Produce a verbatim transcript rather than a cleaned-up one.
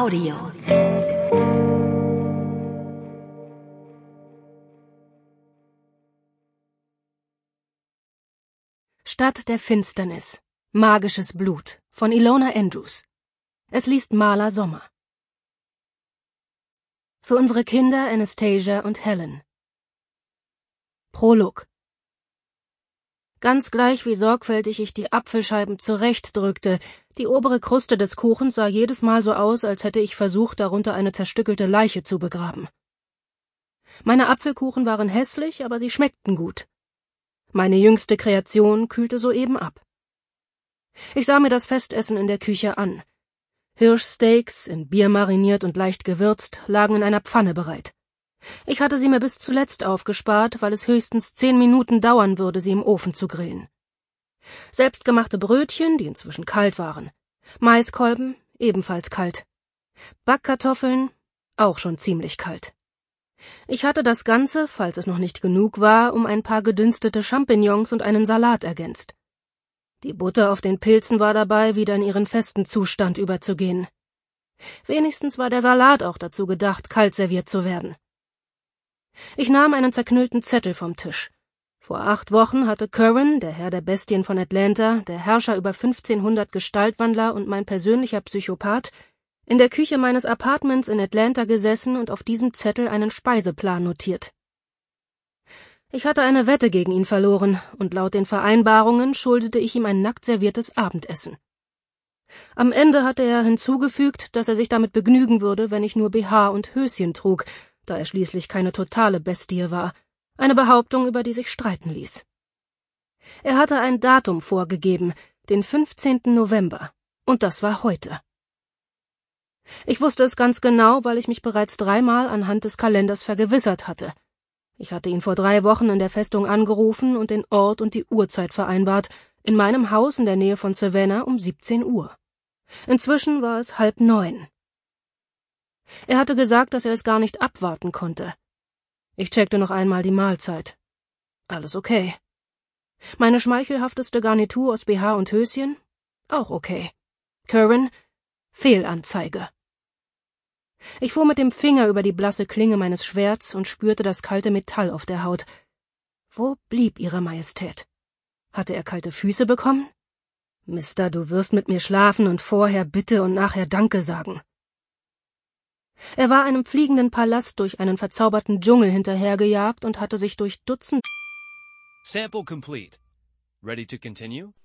Audio. Stadt der Finsternis. Magisches Blut von Ilona Andrews. Es liest Marla Sommer. Für unsere Kinder Anastasia und Helen. Prolog. Ganz gleich, wie sorgfältig ich die Apfelscheiben zurechtdrückte, die obere Kruste des Kuchens sah jedes Mal so aus, als hätte ich versucht, darunter eine zerstückelte Leiche zu begraben. Meine Apfelkuchen waren hässlich, aber sie schmeckten gut. Meine jüngste Kreation kühlte soeben ab. Ich sah mir das Festessen in der Küche an. Hirschsteaks, in Bier mariniert und leicht gewürzt, lagen in einer Pfanne bereit. Ich hatte sie mir bis zuletzt aufgespart, weil es höchstens zehn Minuten dauern würde, sie im Ofen zu grillen. Selbstgemachte Brötchen, die inzwischen kalt waren. Maiskolben, ebenfalls kalt. Backkartoffeln, auch schon ziemlich kalt. Ich hatte das Ganze, falls es noch nicht genug war, um ein paar gedünstete Champignons und einen Salat ergänzt. Die Butter auf den Pilzen war dabei, wieder in ihren festen Zustand überzugehen. Wenigstens war der Salat auch dazu gedacht, kalt serviert zu werden. Ich nahm einen zerknüllten Zettel vom Tisch. Vor acht Wochen hatte Curran, der Herr der Bestien von Atlanta, der Herrscher über fünfzehnhundert Gestaltwandler und mein persönlicher Psychopath, in der Küche meines Apartments in Atlanta gesessen und auf diesem Zettel einen Speiseplan notiert. Ich hatte eine Wette gegen ihn verloren, und laut den Vereinbarungen schuldete ich ihm ein nackt serviertes Abendessen. Am Ende hatte er hinzugefügt, dass er sich damit begnügen würde, wenn ich nur B H und Höschen trug, da er schließlich keine totale Bestie war, eine Behauptung, über die sich streiten ließ. Er hatte ein Datum vorgegeben, den fünfzehnten November, und das war heute. Ich wusste es ganz genau, weil ich mich bereits dreimal anhand des Kalenders vergewissert hatte. Ich hatte ihn vor drei Wochen in der Festung angerufen und den Ort und die Uhrzeit vereinbart, in meinem Haus in der Nähe von Savannah um siebzehn Uhr. Inzwischen war es halb neun. Er hatte gesagt, dass er es gar nicht abwarten konnte. Ich checkte noch einmal die Mahlzeit. Alles okay. Meine schmeichelhafteste Garnitur aus B H und Höschen? Auch okay. Curran? Fehlanzeige. Ich fuhr mit dem Finger über die blasse Klinge meines Schwerts und spürte das kalte Metall auf der Haut. Wo blieb Ihre Majestät? Hatte er kalte Füße bekommen? Mister, du wirst mit mir schlafen und vorher Bitte und nachher Danke sagen. Er war einem fliegenden Palast durch einen verzauberten Dschungel hinterhergejagt und hatte sich durch Dutzend... Sample complete. Ready to continue?